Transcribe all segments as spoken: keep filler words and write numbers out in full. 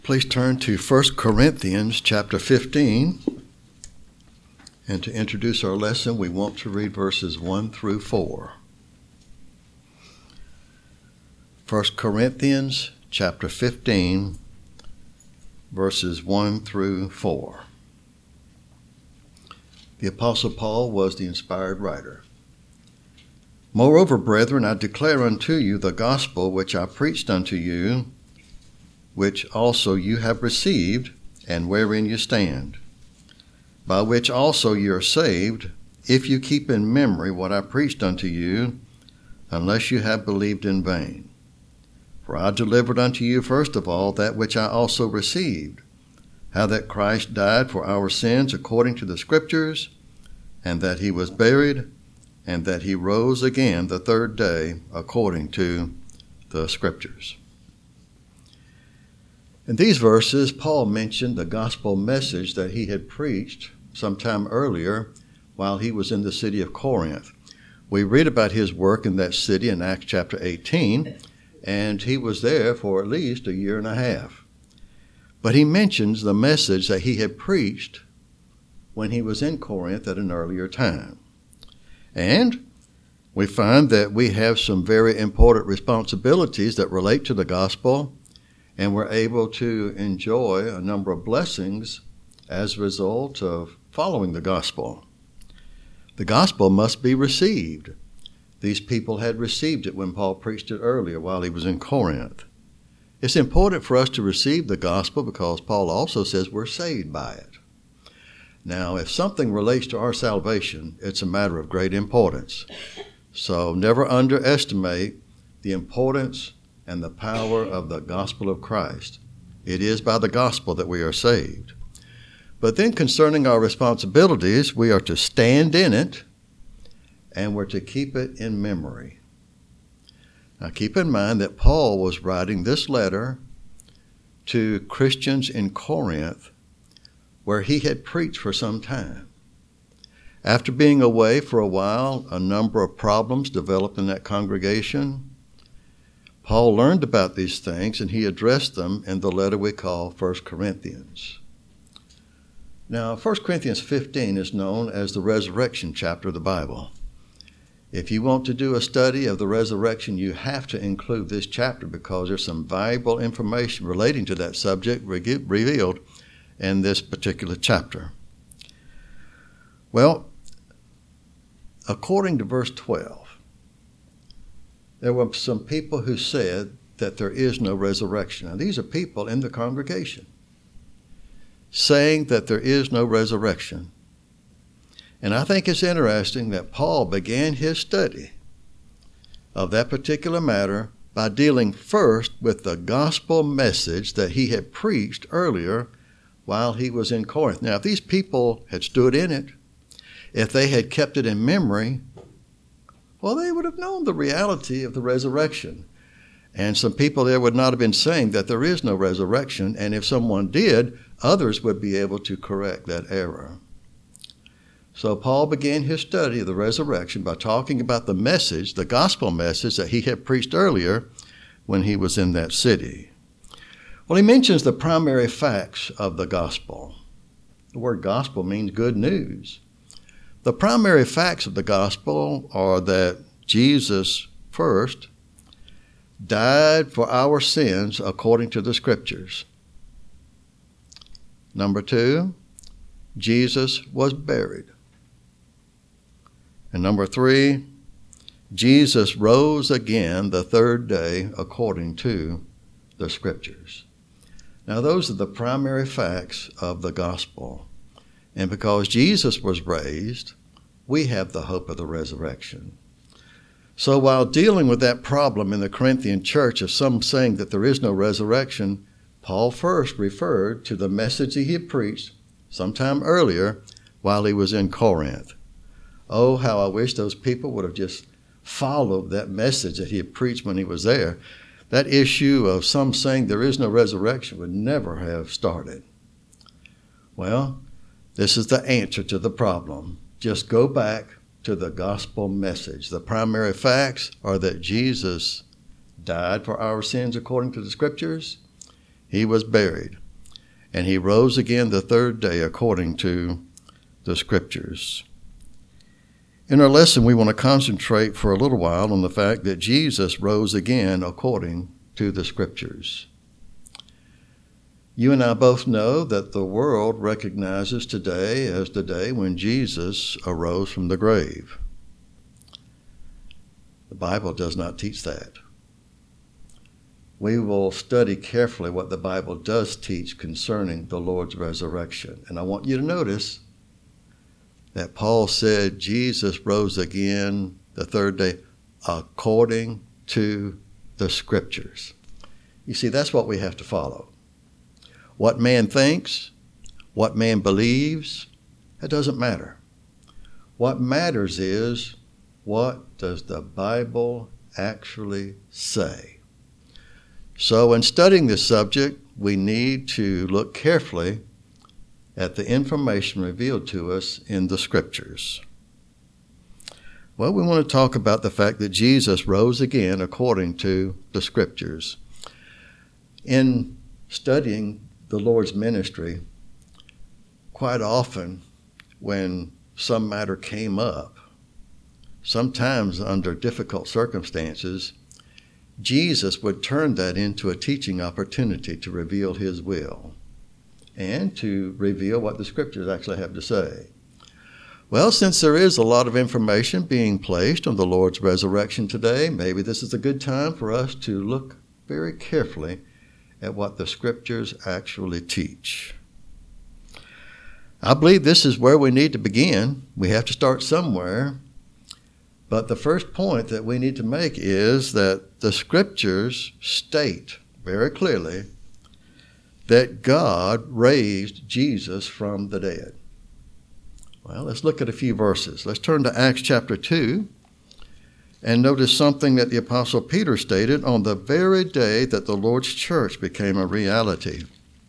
Please turn to First Corinthians chapter fifteen. And to introduce our lesson, we want to read verses one through four. First Corinthians chapter fifteen, verses one through four. The Apostle Paul was the inspired writer. Moreover, brethren, I declare unto you the gospel which I preached unto you, which also you have received, and wherein you stand, by which also you are saved, if you keep in memory what I preached unto you, unless you have believed in vain. For I delivered unto you first of all that which I also received, how that Christ died for our sins according to the Scriptures, and that he was buried, and that he rose again the third day according to the Scriptures. In these verses, Paul mentioned the gospel message that he had preached sometime earlier while he was in the city of Corinth. We read about his work in that city in Acts chapter eighteen, and he was there for at least a year and a half. But he mentions the message that he had preached when he was in Corinth at an earlier time. And we find that we have some very important responsibilities that relate to the gospel, and we're able to enjoy a number of blessings as a result of following the gospel. The gospel must be received. These people had received it when Paul preached it earlier while he was in Corinth. It's important for us to receive the gospel because Paul also says we're saved by it. Now, if something relates to our salvation, it's a matter of great importance. So never underestimate the importance and the power of the gospel of Christ. It is by the gospel that we are saved. But then concerning our responsibilities, we are to stand in it, and we're to keep it in memory. Now keep in mind that Paul was writing this letter to Christians in Corinth, where he had preached for some time. After being away for a while, a number of problems developed in that congregation. Paul learned about these things, and he addressed them in the letter we call First Corinthians. Now, First Corinthians fifteen is known as the resurrection chapter of the Bible. If you want to do a study of the resurrection, you have to include this chapter because there's some valuable information relating to that subject re- revealed in this particular chapter. Well, according to verse twelve, there were some people who said that there is no resurrection. Now, these are people in the congregation saying that there is no resurrection. And I think it's interesting that Paul began his study of that particular matter by dealing first with the gospel message that he had preached earlier while he was in Corinth. Now, if these people had stood in it, if they had kept it in memory, well, they would have known the reality of the resurrection. And some people there would not have been saying that there is no resurrection, and if someone did, others would be able to correct that error. So Paul began his study of the resurrection by talking about the message, the gospel message that he had preached earlier when he was in that city. Well, he mentions the primary facts of the gospel. The word gospel means good news. The primary facts of the gospel are that Jesus, first, died for our sins according to the Scriptures. Number two, Jesus was buried. And number three, Jesus rose again the third day according to the Scriptures. Now, those are the primary facts of the gospel. And because Jesus was raised, we have the hope of the resurrection. So while dealing with that problem in the Corinthian church of some saying that there is no resurrection, Paul first referred to the message he had preached sometime earlier while he was in Corinth. Oh, how I wish those people would have just followed that message that he had preached when he was there. That issue of some saying there is no resurrection would never have started. Well, this is the answer to the problem. Just go back to the gospel message. The primary facts are that Jesus died for our sins according to the Scriptures. he was buried, and he rose again the third day according to the Scriptures. In our lesson, we want to concentrate for a little while on the fact that Jesus rose again according to the Scriptures. You and I both know that the world recognizes today as the day when Jesus arose from the grave. The Bible does not teach that. We will study carefully what the Bible does teach concerning the Lord's resurrection. And I want you to notice that Paul said Jesus rose again the third day according to the Scriptures. You see, that's what we have to follow. What man thinks, what man believes, it doesn't matter. What matters is, what does the Bible actually say? So in studying this subject, we need to look carefully at the information revealed to us in the Scriptures. Well, we want to talk about the fact that Jesus rose again according to the Scriptures. In studying the Lord's ministry, quite often when some matter came up, sometimes under difficult circumstances, Jesus would turn that into a teaching opportunity to reveal his will and to reveal what the Scriptures actually have to say. Well, since there is a lot of information being placed on the Lord's resurrection today, maybe this is a good time for us to look very carefully at what the Scriptures actually teach. I believe this is where we need to begin. We have to start somewhere. But the first point that we need to make is that the Scriptures state very clearly that God raised Jesus from the dead. Well, let's look at a few verses. Let's turn to Acts chapter two and notice something that the Apostle Peter stated on the very day that the Lord's church became a reality.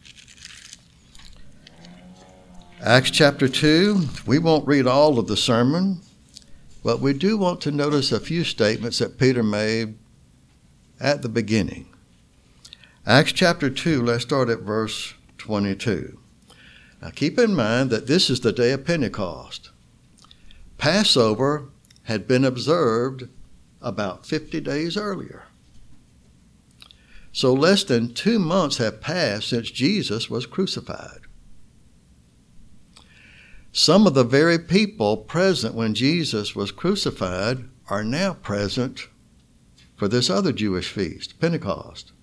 Acts chapter two, we won't read all of the sermon, but we do want to notice a few statements that Peter made at the beginning. Acts chapter two, let's start at verse twenty-two. Now keep in mind that this is the day of Pentecost. Passover had been observed about fifty days earlier. So less than two months have passed since Jesus was crucified. Some of the very people present when Jesus was crucified are now present for this other Jewish feast, Pentecost.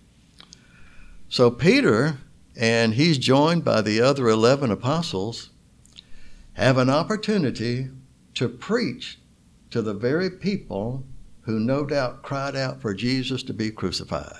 So Peter, and he's joined by the other eleven apostles, have an opportunity to preach to the very people who no doubt cried out for Jesus to be crucified.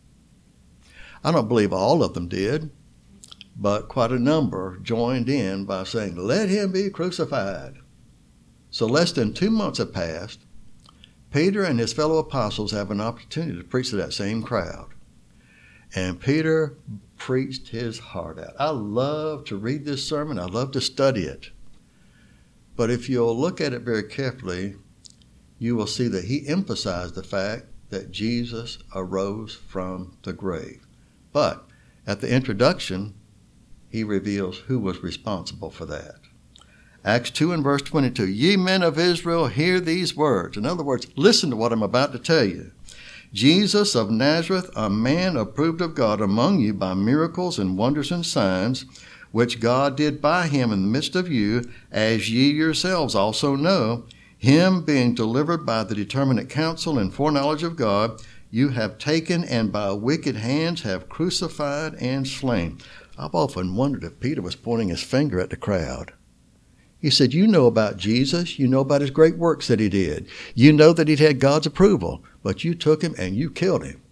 I don't believe all of them did, but quite a number joined in by saying, "Let him be crucified." So less than two months have passed. Peter and his fellow apostles have an opportunity to preach to that same crowd. And Peter preached his heart out. I love to read this sermon. I love to study it. But if you'll look at it very carefully, you will see that he emphasized the fact that Jesus arose from the grave. But at the introduction, he reveals who was responsible for that. Acts two and verse twenty-two, "Ye men of Israel, hear these words." In other words, listen to what I'm about to tell you. "Jesus of Nazareth, a man approved of God among you by miracles and wonders and signs, which God did by him in the midst of you, as ye yourselves also know, him being delivered by the determinate counsel and foreknowledge of God, you have taken and by wicked hands have crucified and slain." I've often wondered if Peter was pointing his finger at the crowd. He said, you know about Jesus. You know about his great works that he did. You know that he'd had God's approval, but you took him and you killed him.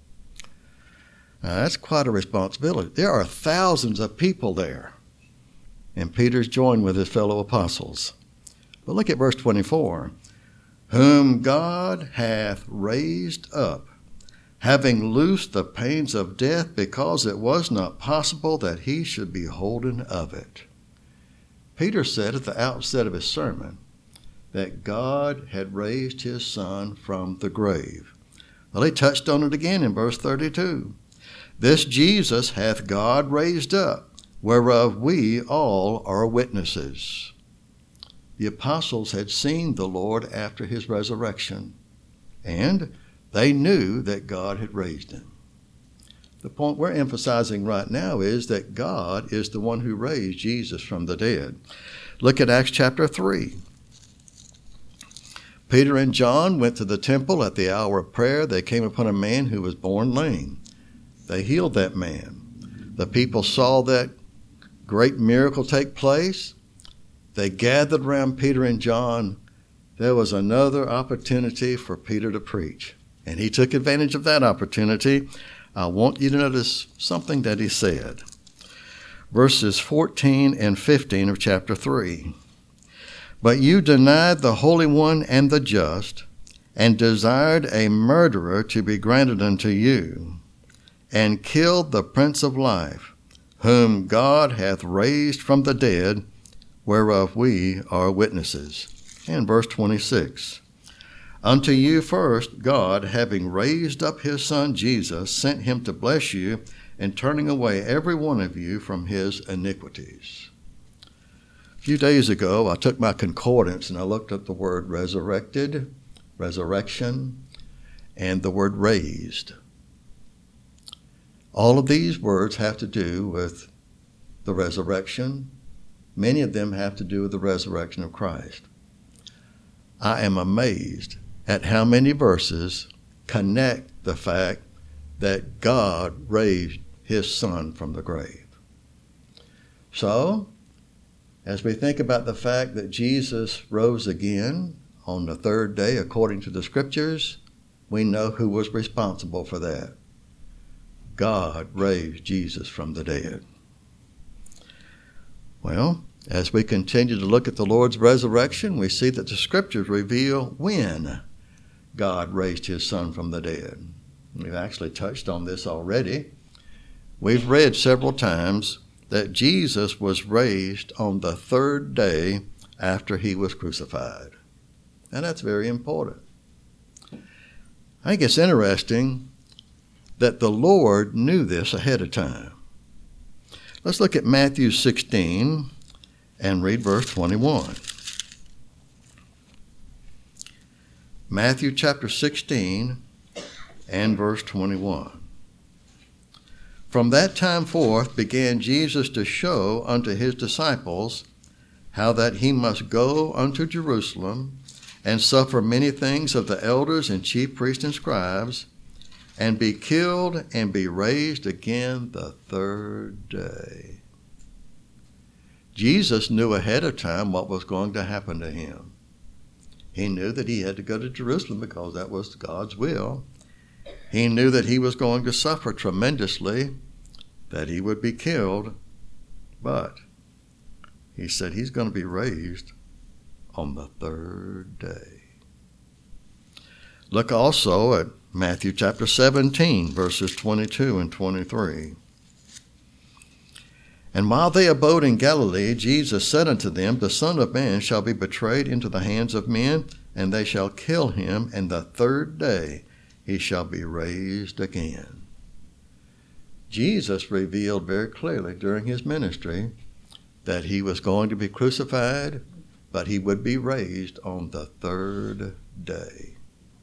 Now, that's quite a responsibility. There are thousands of people there. And Peter's joined with his fellow apostles. But look at verse twenty-four. "Whom God hath raised up, having loosed the pains of death, because it was not possible that he should be holden of it." Peter said at the outset of his sermon that God had raised his Son from the grave. Well, he touched on it again in verse thirty-two. This Jesus hath God raised up, whereof we all are witnesses. The apostles had seen the Lord after his resurrection, and they knew that God had raised him. The point we're emphasizing right now is that God is the one who raised Jesus from the dead. Look at Acts chapter three. Peter and John went to the temple at the hour of prayer. They came upon a man who was born lame. They healed that man. The people saw that great miracle take place. They gathered around Peter and John. There was another opportunity for Peter to preach, and he took advantage of that opportunity. I want you to notice something that he said. Verses fourteen and fifteen of chapter three. But you denied the Holy One and the just, and desired a murderer to be granted unto you, and killed the Prince of Life, whom God hath raised from the dead, whereof we are witnesses. And verse twenty-six. Unto you first God, having raised up his Son Jesus, sent him to bless you, and turning away every one of you from his iniquities. A few days ago, I took my concordance and I looked at the word resurrected, resurrection, and the word raised. All of these words have to do with the resurrection. Many of them have to do with the resurrection of Christ. I am amazed at how many verses connect the fact that God raised his Son from the grave. So, as we think about the fact that Jesus rose again on the third day according to the Scriptures, we know who was responsible for that. God raised Jesus from the dead. Well, as we continue to look at the Lord's resurrection, we see that the Scriptures reveal when God raised his Son from the dead. We've actually touched on this already. We've read several times that Jesus was raised on the third day after he was crucified. And that's very important. I think it's interesting that the Lord knew this ahead of time. Let's look at Matthew sixteen and read verse twenty-one. Matthew chapter sixteen and verse twenty-one. From that time forth began Jesus to show unto his disciples how that he must go unto Jerusalem and suffer many things of the elders and chief priests and scribes, and be killed and be raised again the third day. Jesus knew ahead of time what was going to happen to him. He knew that he had to go to Jerusalem because that was God's will. He knew that he was going to suffer tremendously, that he would be killed, but he said he's going to be raised on the third day. Look also at Matthew chapter seventeen, verses twenty-two and twenty-three. And while they abode in Galilee, Jesus said unto them, The Son of Man shall be betrayed into the hands of men, and they shall kill him, and the third day he shall be raised again. Jesus revealed very clearly during his ministry that he was going to be crucified, but he would be raised on the third day.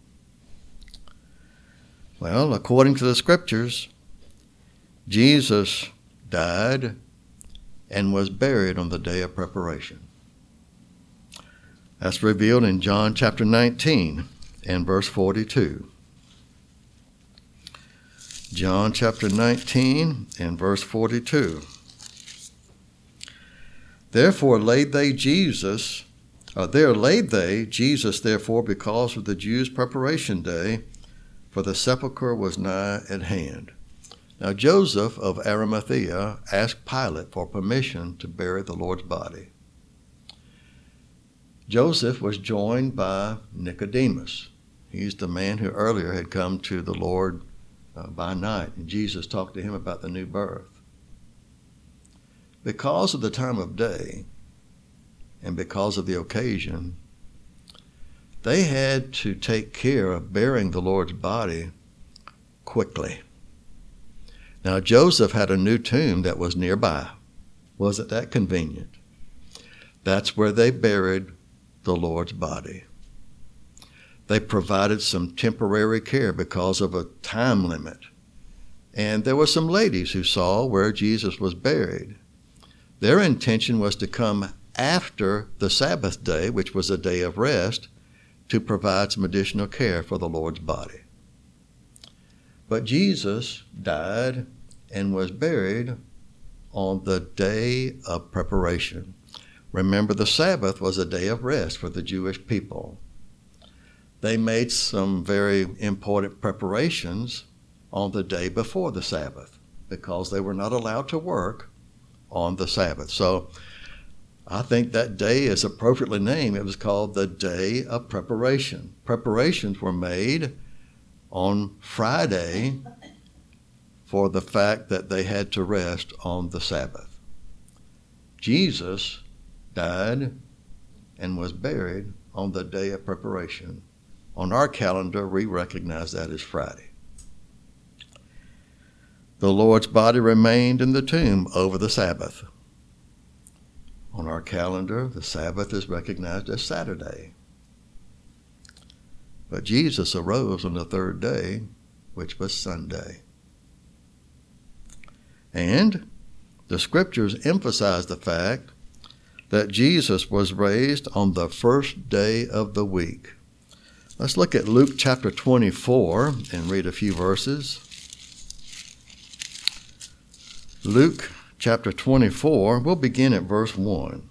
Well, according to the Scriptures, Jesus died and was buried on the day of preparation. That's revealed in John chapter nineteen and verse forty-two. John chapter nineteen and verse forty-two. Therefore laid they Jesus, uh, there laid they Jesus therefore because of the Jews' preparation day, for the sepulchre was nigh at hand. Now Joseph of Arimathea asked Pilate for permission to bury the Lord's body. Joseph was joined by Nicodemus. He's the man who earlier had come to the Lord uh, by night, and Jesus talked to him about the new birth. Because of the time of day and because of the occasion, they had to take care of burying the Lord's body quickly. Now, Joseph had a new tomb that was nearby. Wasn't that convenient? That's where they buried the Lord's body. They provided some temporary care because of a time limit. And there were some ladies who saw where Jesus was buried. Their intention was to come after the Sabbath day, which was a day of rest, to provide some additional care for the Lord's body. But Jesus died and was buried on the day of preparation. Remember, the Sabbath was a day of rest for the Jewish people. They made some very important preparations on the day before the Sabbath because they were not allowed to work on the Sabbath. So I think that day is appropriately named. It was called the Day of Preparation. Preparations were made on Friday for the fact that they had to rest on the Sabbath. Jesus died and was buried on the Day of Preparation. On our calendar, we recognize that as Friday. The Lord's body remained in the tomb over the Sabbath. On our calendar, the Sabbath is recognized as Saturday. But Jesus arose on the third day, which was Sunday. And the scriptures emphasize the fact that Jesus was raised on the first day of the week. Let's look at Luke chapter twenty-four and read a few verses. Luke chapter twenty-four, we'll begin at verse one.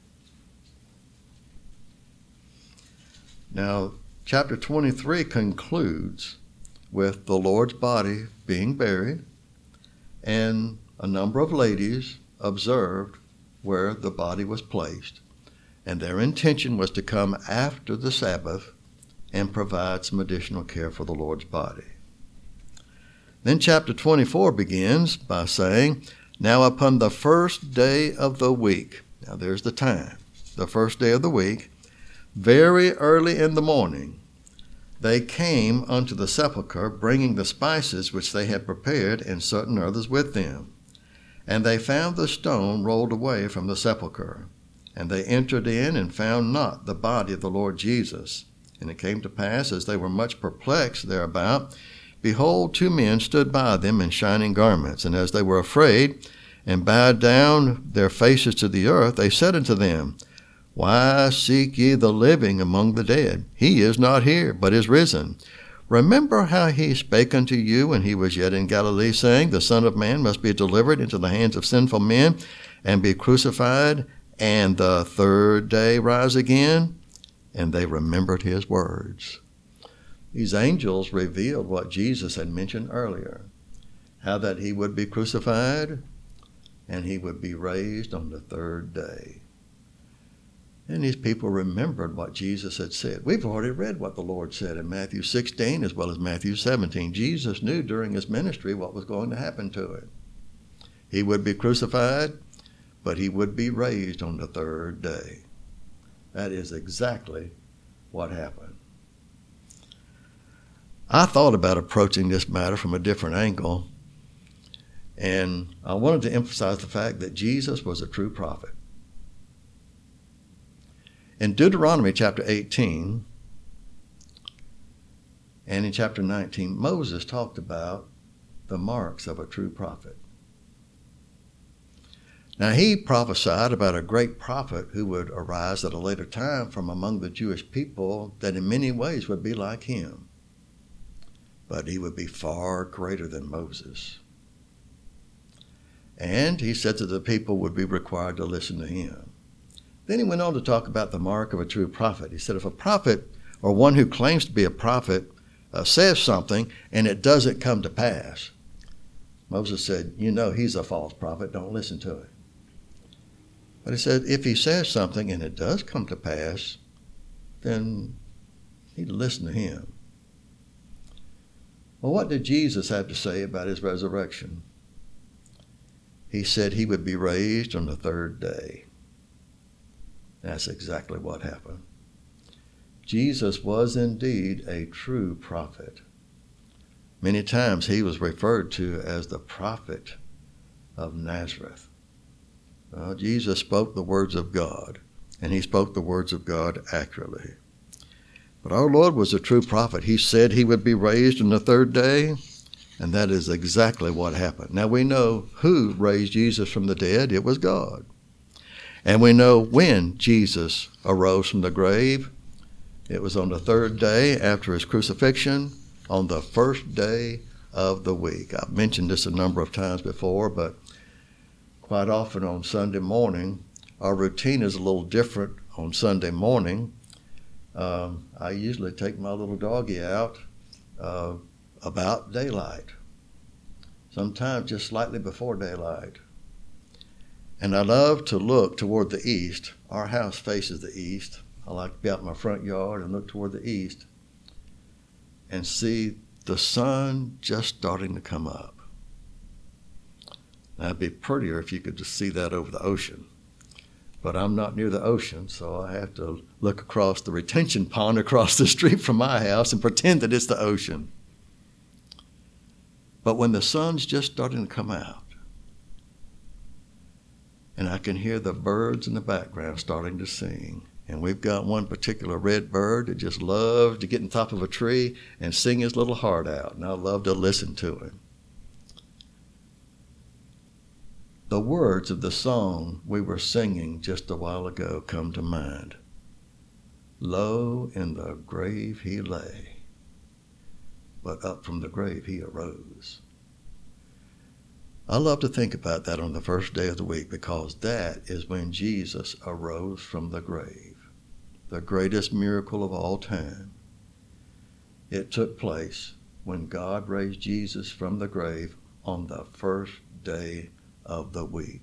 Now, chapter twenty-three concludes with the Lord's body being buried, and a number of ladies observed where the body was placed, and their intention was to come after the Sabbath and provide some additional care for the Lord's body. Then chapter twenty-four begins by saying, now upon the first day of the week, now there's the time, the first day of the week, very early in the morning, they came unto the sepulchre, bringing the spices which they had prepared, and certain others with them. And they found the stone rolled away from the sepulchre. And they entered in and found not the body of the Lord Jesus. And it came to pass, as they were much perplexed thereabout, behold, two men stood by them in shining garments. And as they were afraid, and bowed down their faces to the earth, they said unto them, why seek ye the living among the dead? He is not here, but is risen. Remember how he spake unto you when he was yet in Galilee, saying, the Son of Man must be delivered into the hands of sinful men, and be crucified, and the third day rise again? And they remembered his words. These angels revealed what Jesus had mentioned earlier, how that he would be crucified, and he would be raised on the third day. And these people remembered what Jesus had said. We've already read what the Lord said in Matthew sixteen as well as Matthew seventeen. Jesus knew during his ministry what was going to happen to him. He would be crucified, but he would be raised on the third day. That is exactly what happened. I thought about approaching this matter from a different angle, and I wanted to emphasize the fact that Jesus was a true prophet. In Deuteronomy chapter eighteen and in chapter nineteen, Moses talked about the marks of a true prophet. Now, he prophesied about a great prophet who would arise at a later time from among the Jewish people that in many ways would be like him. But he would be far greater than Moses. And he said that the people would be required to listen to him. Then he went on to talk about the mark of a true prophet. He said if a prophet or one who claims to be a prophet uh, says something and it doesn't come to pass, Moses said, you know he's a false prophet, don't listen to it. But he said if he says something and it does come to pass, then you need to listen to him. Well, what did Jesus have to say about his resurrection? He said he would be raised on the third day. That's exactly what happened. Jesus was indeed a true prophet. Many times he was referred to as the prophet of Nazareth. Uh, Jesus spoke the words of God, and he spoke the words of God accurately. But our Lord was a true prophet. He said he would be raised on the third day, and that is exactly what happened. Now we know who raised Jesus from the dead. It was God. And we know when Jesus arose from the grave. It was on the third day after his crucifixion, on the first day of the week. I've mentioned this a number of times before, but quite often on Sunday morning, our routine is a little different on Sunday morning. Um, I usually take my little doggie out uh, about daylight, sometimes just slightly before daylight. And I love to look toward the east. Our house faces the east. I like to be out in my front yard and look toward the east and see the sun just starting to come up. Now, it'd be prettier if you could just see that over the ocean. But I'm not near the ocean, so I have to look across the retention pond across the street from my house and pretend that it's the ocean. But when the sun's just starting to come out, and I can hear the birds in the background starting to sing, and we've got one particular red bird that just loves to get on top of a tree and sing his little heart out, and I love to listen to him. The words of the song we were singing just a while ago come to mind. Low in the grave he lay, but up from the grave he arose. I love to think about that on the first day of the week because that is when Jesus arose from the grave, the greatest miracle of all time. It took place when God raised Jesus from the grave on the first day of the week.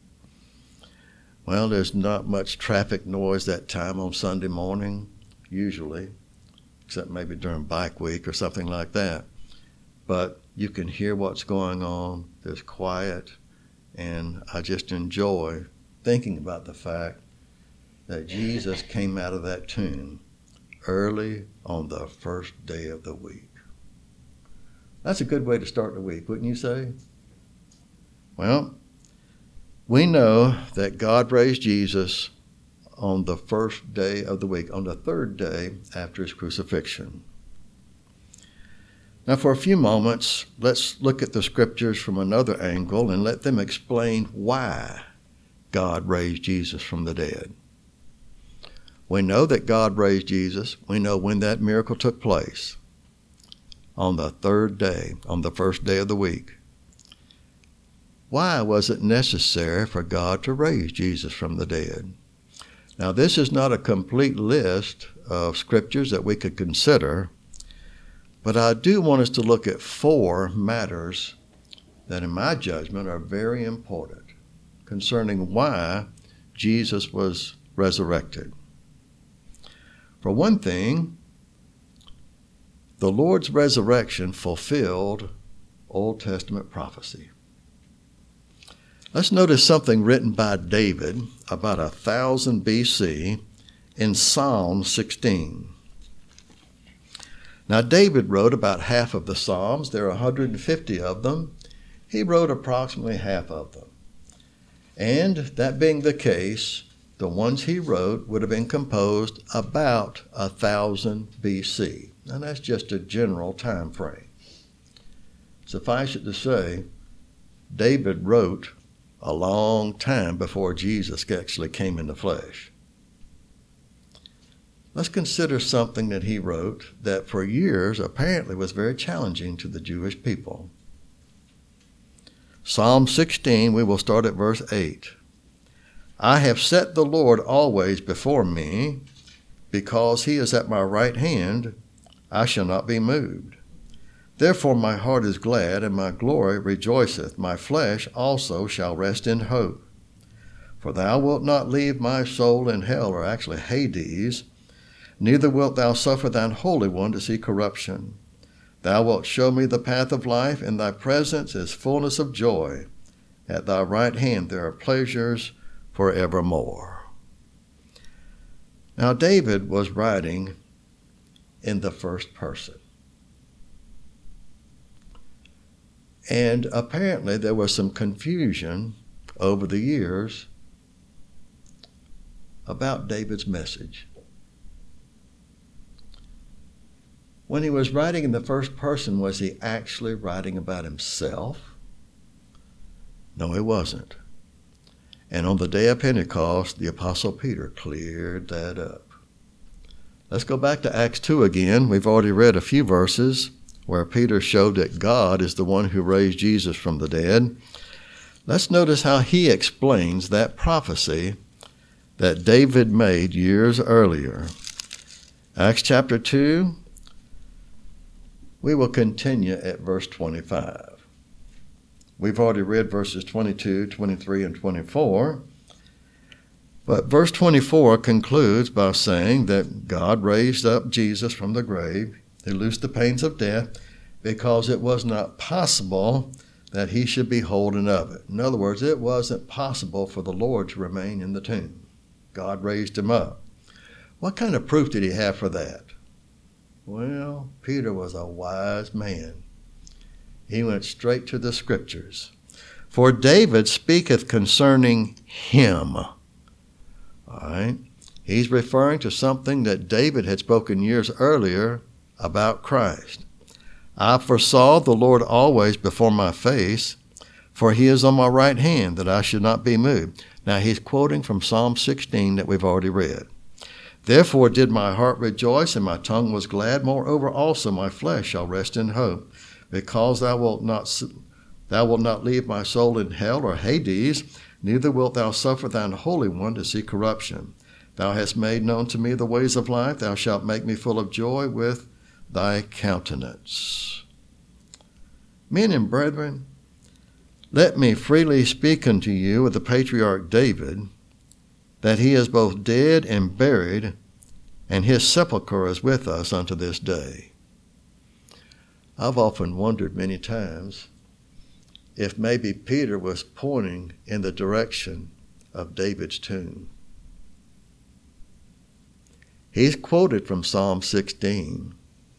Well, there's not much traffic noise that time on Sunday morning, usually, except maybe during bike week or something like that. But you can hear what's going on. There's quiet, and I just enjoy thinking about the fact that Jesus came out of that tomb early on the first day of the week. That's a good way to start the week, wouldn't you say? Well, we know that God raised Jesus on the first day of the week, on the third day after his crucifixion. Now, for a few moments, let's look at the scriptures from another angle and let them explain why God raised Jesus from the dead. We know that God raised Jesus. We know when that miracle took place, on the third day, on the first day of the week. Why was it necessary for God to raise Jesus from the dead? Now, this is not a complete list of scriptures that we could consider, but I do want us to look at four matters that, in my judgment, are very important concerning why Jesus was resurrected. For one thing, the Lord's resurrection fulfilled Old Testament prophecy. Let's notice something written by David about one thousand B C in Psalm sixteen. Now, David wrote about half of the Psalms. There are one hundred fifty of them. He wrote approximately half of them. And that being the case, the ones he wrote would have been composed about one thousand B C. And that's just a general time frame. Suffice it to say, David wrote a long time before Jesus actually came in the flesh. Let's consider something that he wrote that for years apparently was very challenging to the Jewish people. Psalm sixteen, we will start at verse eight. I have set the Lord always before me, because he is at my right hand, I shall not be moved. Therefore my heart is glad, and my glory rejoiceth. My flesh also shall rest in hope. For thou wilt not leave my soul in hell, or actually Hades, neither wilt thou suffer thine Holy One to see corruption. Thou wilt show me the path of life. In thy presence is fullness of joy. At thy right hand there are pleasures forevermore. Now, David was writing in the first person. And apparently there was some confusion over the years about David's message. When he was writing in the first person, was he actually writing about himself? No, he wasn't. And on the day of Pentecost, the Apostle Peter cleared that up. Let's go back to Acts two again. We've already read a few verses where Peter showed that God is the one who raised Jesus from the dead. Let's notice how he explains that prophecy that David made years earlier. Acts chapter two, we will continue at verse twenty-five. We've already read verses twenty-two, twenty-three, and twenty-four. But verse twenty-four concludes by saying that God raised up Jesus from the grave. He loosed the pains of death because it was not possible that he should be holden of it. In other words, it wasn't possible for the Lord to remain in the tomb. God raised him up. What kind of proof did he have for that? Well, Peter was a wise man. He went straight to the scriptures. For David speaketh concerning him. All right. He's referring to something that David had spoken years earlier about Christ. I foresaw the Lord always before my face, for he is on my right hand, that I should not be moved. Now he's quoting from Psalm sixteen that we've already read. Therefore did my heart rejoice, and my tongue was glad. Moreover also my flesh shall rest in hope, because thou wilt not thou wilt not leave my soul in hell or Hades, neither wilt thou suffer thine Holy One to see corruption. Thou hast made known to me the ways of life. Thou shalt make me full of joy with thy countenance. Men and brethren, let me freely speak unto you of the patriarch David, that he is both dead and buried, and his sepulchre is with us unto this day. I've often wondered many times if maybe Peter was pointing in the direction of David's tomb. He's quoted from Psalm sixteen,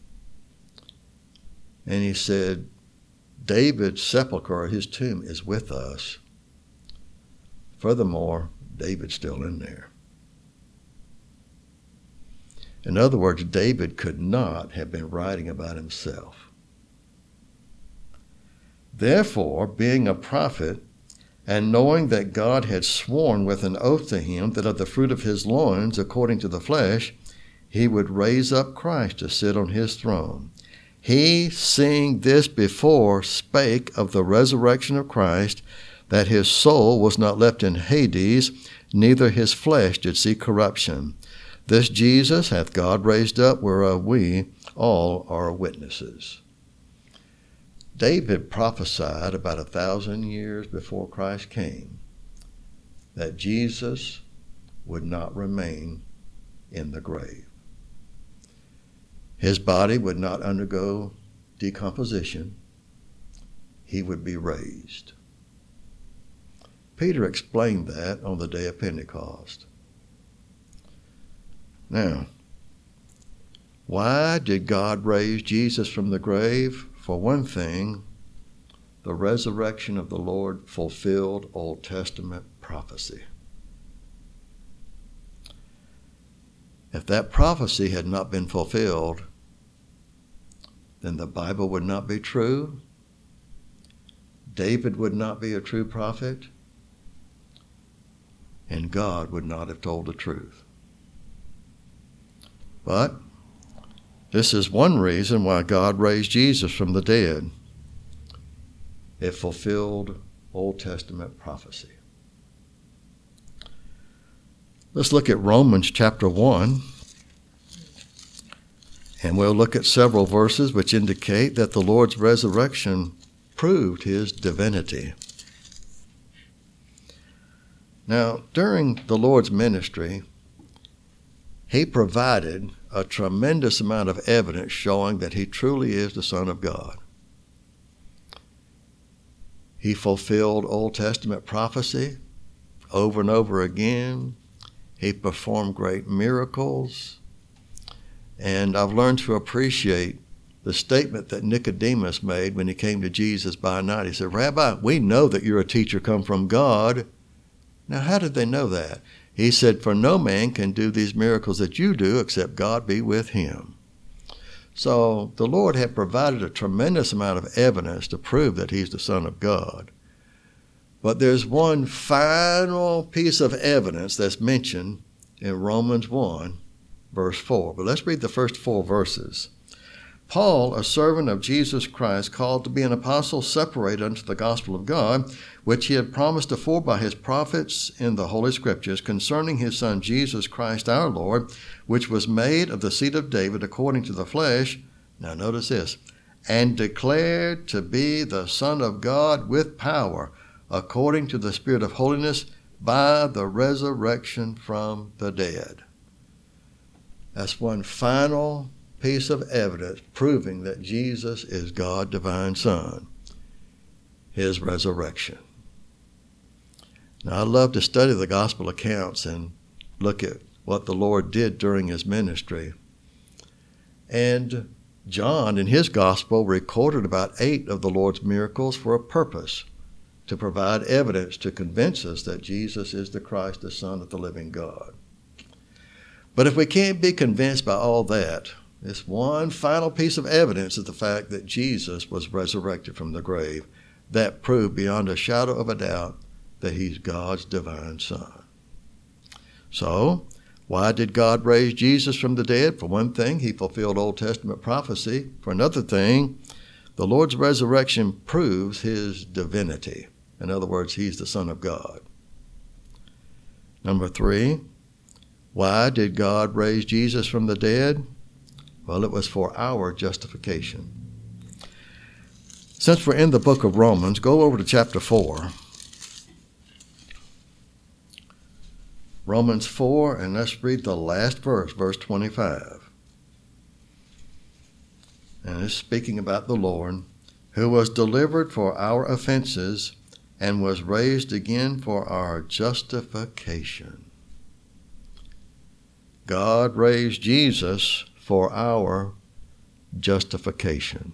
and he said, David's sepulchre, his tomb, is with us. Furthermore, David's still in there. In other words, David could not have been writing about himself. Therefore, being a prophet, and knowing that God had sworn with an oath to him that of the fruit of his loins, according to the flesh, he would raise up Christ to sit on his throne. He, seeing this before, spake of the resurrection of Christ, that his soul was not left in Hades, neither his flesh did see corruption. This Jesus hath God raised up, whereof we all are witnesses. David prophesied about a thousand years before Christ came that Jesus would not remain in the grave. His body would not undergo decomposition. He would be raised. Peter explained that on the day of Pentecost. Now, why did God raise Jesus from the grave? For one thing, the resurrection of the Lord fulfilled Old Testament prophecy. If that prophecy had not been fulfilled, then the Bible would not be true. David would not be a true prophet. And God would not have told the truth. But this is one reason why God raised Jesus from the dead. It fulfilled Old Testament prophecy. Let's look at Romans chapter one. And we'll look at several verses which indicate that the Lord's resurrection proved his divinity. Now, during the Lord's ministry, he provided a tremendous amount of evidence showing that he truly is the Son of God. He fulfilled Old Testament prophecy over and over again. He performed great miracles. And I've learned to appreciate the statement that Nicodemus made when he came to Jesus by night. He said, Rabbi, we know that you're a teacher come from God. Now, how did they know that? He said, for no man can do these miracles that you do except God be with him. So the Lord had provided a tremendous amount of evidence to prove that he's the Son of God. But there's one final piece of evidence that's mentioned in Romans one, verse four. But let's read the first four verses. Paul, a servant of Jesus Christ, called to be an apostle, separated unto the gospel of God, which he had promised afore by his prophets in the Holy Scriptures, concerning his Son Jesus Christ our Lord, which was made of the seed of David according to the flesh, now notice this, and declared to be the Son of God with power, according to the Spirit of holiness, by the resurrection from the dead. That's one final piece of evidence proving that Jesus is God's divine Son, his resurrection. Now, I love to study the gospel accounts and look at what the Lord did during his ministry. And John, in his gospel, recorded about eight of the Lord's miracles for a purpose, to provide evidence to convince us that Jesus is the Christ, the Son of the living God. But if we can't be convinced by all that, this one final piece of evidence is the fact that Jesus was resurrected from the grave. That proved beyond a shadow of a doubt that he's God's divine Son. So, why did God raise Jesus from the dead? For one thing, he fulfilled Old Testament prophecy. For another thing, the Lord's resurrection proves his divinity. In other words, he's the Son of God. Number three, why did God raise Jesus from the dead? Well, it was for our justification. Since we're in the book of Romans, go over to chapter four. Romans four, and let's read the last verse, verse twenty-five. And it's speaking about the Lord, who was delivered for our offenses and was raised again for our justification. God raised Jesus for our justification.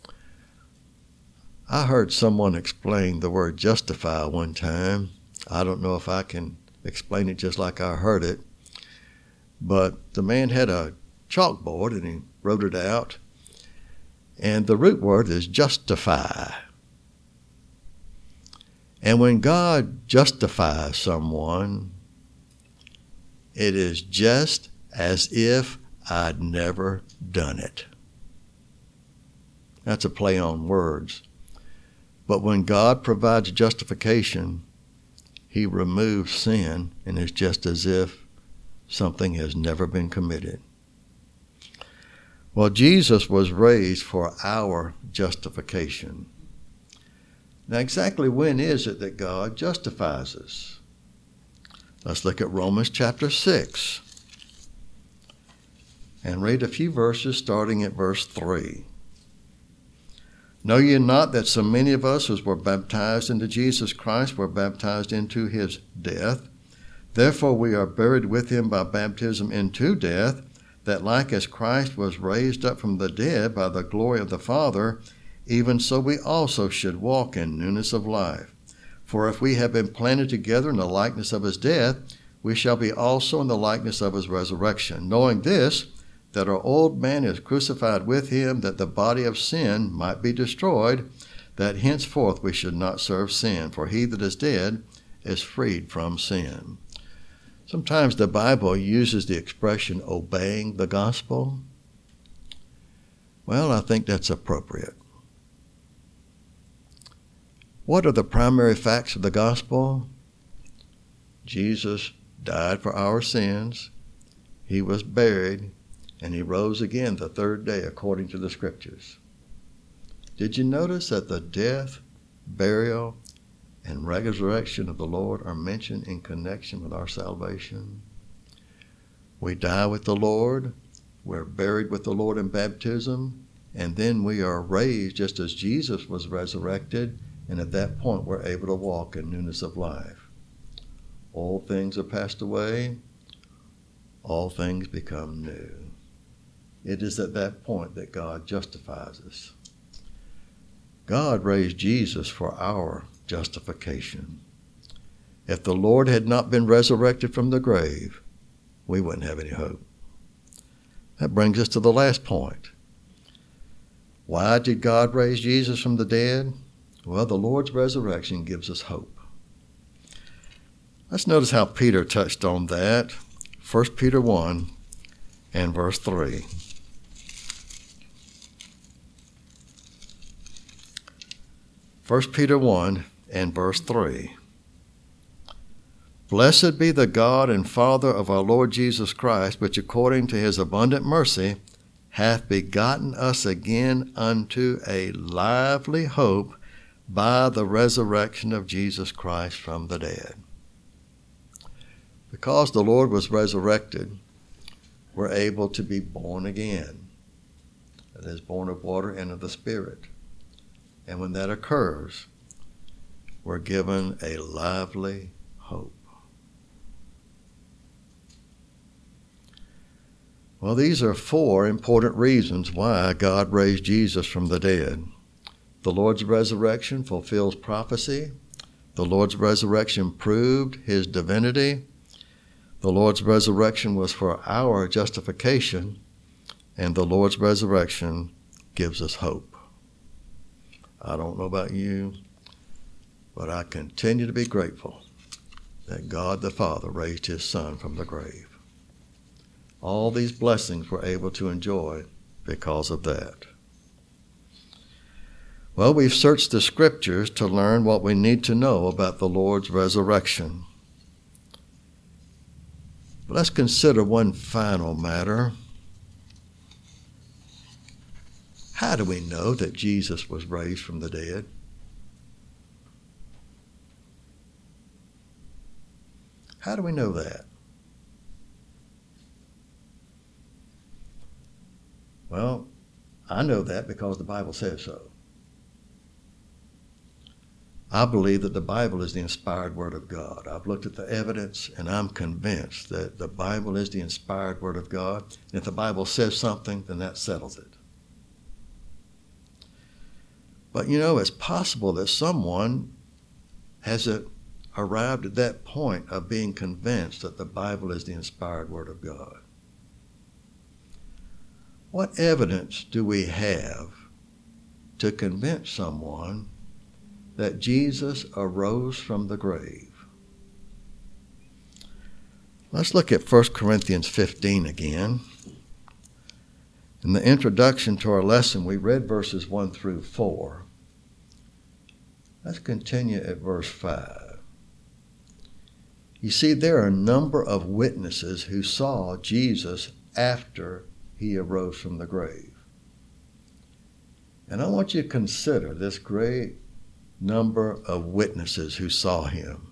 I heard someone explain the word justify one time. I don't know if I can explain it just like I heard it, but the man had a chalkboard and he wrote it out, and the root word is justify. And when God justifies someone, it is just as if I'd never done it. That's a play on words. But when God provides justification, he removes sin, and it's just as if something has never been committed. Well, Jesus was raised for our justification. Now, exactly when is it that God justifies us? Let's look at Romans chapter six and read a few verses starting at verse three. Know ye not that so many of us as were baptized into Jesus Christ were baptized into his death? Therefore we are buried with him by baptism into death, that like as Christ was raised up from the dead by the glory of the Father, even so we also should walk in newness of life. For if we have been planted together in the likeness of his death, we shall be also in the likeness of his resurrection, knowing this, that our old man is crucified with him, that the body of sin might be destroyed, that henceforth we should not serve sin. For he that is dead is freed from sin. Sometimes the Bible uses the expression obeying the gospel. Well, I think that's appropriate. What are the primary facts of the gospel? Jesus died for our sins. He was buried, and he rose again the third day according to the Scriptures. Did you notice that the death, burial, and resurrection of the Lord are mentioned in connection with our salvation? We die with the Lord, we're buried with the Lord in baptism, and then we are raised just as Jesus was resurrected, and at that point we're able to walk in newness of life. All things are passed away, all things become new. It is at that point that God justifies us. God raised Jesus for our justification. If the Lord had not been resurrected from the grave, we wouldn't have any hope. That brings us to the last point. Why did God raise Jesus from the dead? Well, the Lord's resurrection gives us hope. Let's notice how Peter touched on that. First Peter one and verse three. First Peter one and verse three. Blessed be the God and Father of our Lord Jesus Christ, which according to his abundant mercy hath begotten us again unto a lively hope by the resurrection of Jesus Christ from the dead. Because the Lord was resurrected, we're able to be born again. That is, born of water and of the Spirit. And when that occurs, we're given a lively hope. Well, these are four important reasons why God raised Jesus from the dead. The Lord's resurrection fulfills prophecy. The Lord's resurrection proved his divinity. The Lord's resurrection was for our justification. And the Lord's resurrection gives us hope. I don't know about you, but I continue to be grateful that God the Father raised his Son from the grave. All these blessings we're able to enjoy because of that. Well, we've searched the scriptures to learn what we need to know about the Lord's resurrection. But let's consider one final matter. How do we know that Jesus was raised from the dead? How do we know that? Well, I know that because the Bible says so. I believe that the Bible is the inspired Word of God. I've looked at the evidence, and I'm convinced that the Bible is the inspired Word of God. And if the Bible says something, then that settles it. But, you know, it's possible that someone hasn't arrived at that point of being convinced that the Bible is the inspired Word of God. What evidence do we have to convince someone that Jesus arose from the grave? Let's look at First Corinthians fifteen again. In the introduction to our lesson, we read verses one through four. Let's continue at verse five. You see, there are a number of witnesses who saw Jesus after he arose from the grave. And I want you to consider this great number of witnesses who saw him.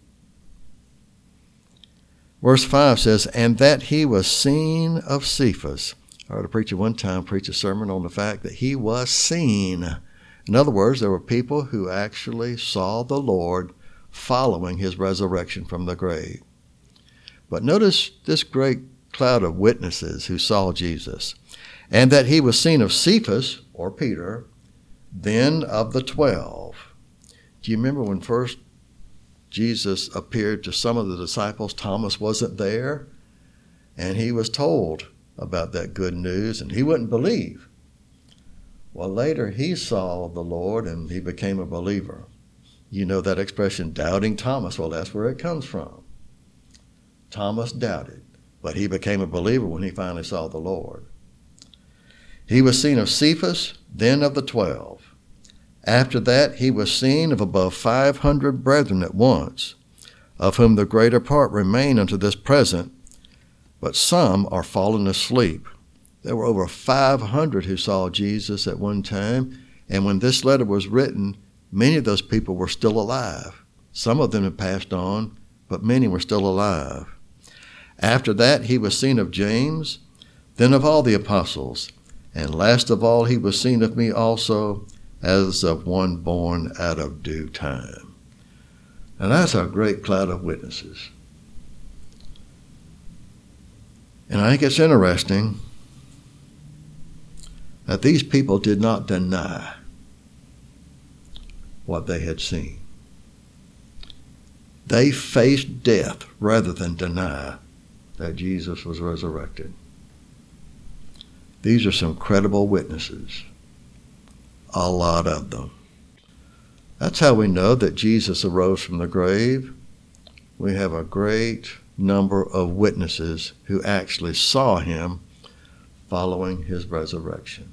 Verse five says, and that he was seen of Cephas. I heard a preacher one time preach a sermon on the fact that he was seen. In other words, there were people who actually saw the Lord following his resurrection from the grave. But notice this great cloud of witnesses who saw Jesus. And that he was seen of Cephas, or Peter, then of the twelve. Do you remember when first Jesus appeared to some of the disciples? Thomas wasn't there, and he was told about that good news, and he wouldn't believe. Well, later he saw the Lord, and he became a believer. You know that expression, doubting Thomas. Well, that's where it comes from. Thomas doubted, but he became a believer when he finally saw the Lord. He was seen of Cephas, then of the twelve. After that, he was seen of above five hundred brethren at once, of whom the greater part remain unto this present, but some are fallen asleep. There were over five hundred who saw Jesus at one time, and when this letter was written, many of those people were still alive. Some of them had passed on, but many were still alive. After that, he was seen of James, then of all the apostles, and last of all, he was seen of me also, as of one born out of due time. And that's our great cloud of witnesses. And I think it's interesting that these people did not deny what they had seen. They faced death rather than deny that Jesus was resurrected. These are some credible witnesses, a lot of them. That's how we know that Jesus arose from the grave. We have a great number of witnesses who actually saw him following his resurrection.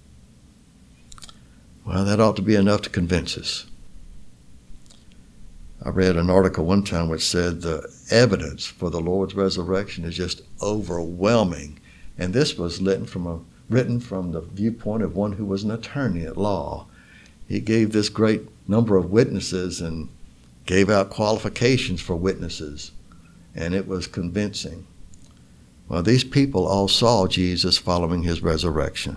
Well, that ought to be enough to convince us. I read an article one time which said the evidence for the Lord's resurrection is just overwhelming. And this was written from, a, written from the viewpoint of one who was an attorney at law. He gave this great number of witnesses and gave out qualifications for witnesses. And it was convincing. Well, these people all saw Jesus following his resurrection.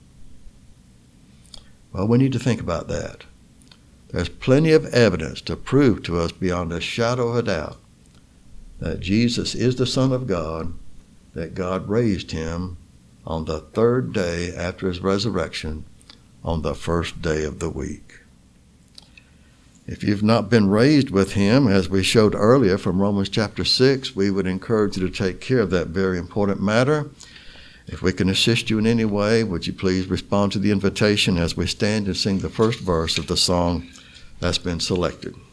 Well, we need to think about that. There's plenty of evidence to prove to us beyond a shadow of a doubt that Jesus is the Son of God, that God raised him on the third day after his resurrection, on the first day of the week. If you've not been raised with him, as we showed earlier from Romans chapter six, we would encourage you to take care of that very important matter. If we can assist you in any way, would you please respond to the invitation as we stand and sing the first verse of the song that's been selected.